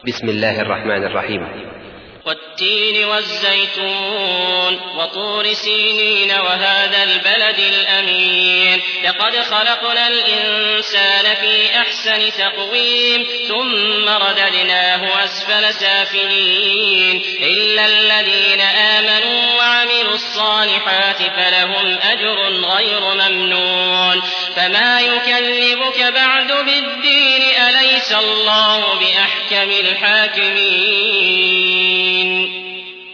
بسم الله الرحمن الرحيم. والتين والزيتون وطور سينين وهذا البلد الأمين لقد خلقنا الإنسان في أحسن تقويم ثم رددناه أسفل سافلين إلا الذين آمنوا وعملوا الصالحات فلهم أجر غير ممنون فما يكذبك بعد بالدين أليس الله بأحكم الحاكمين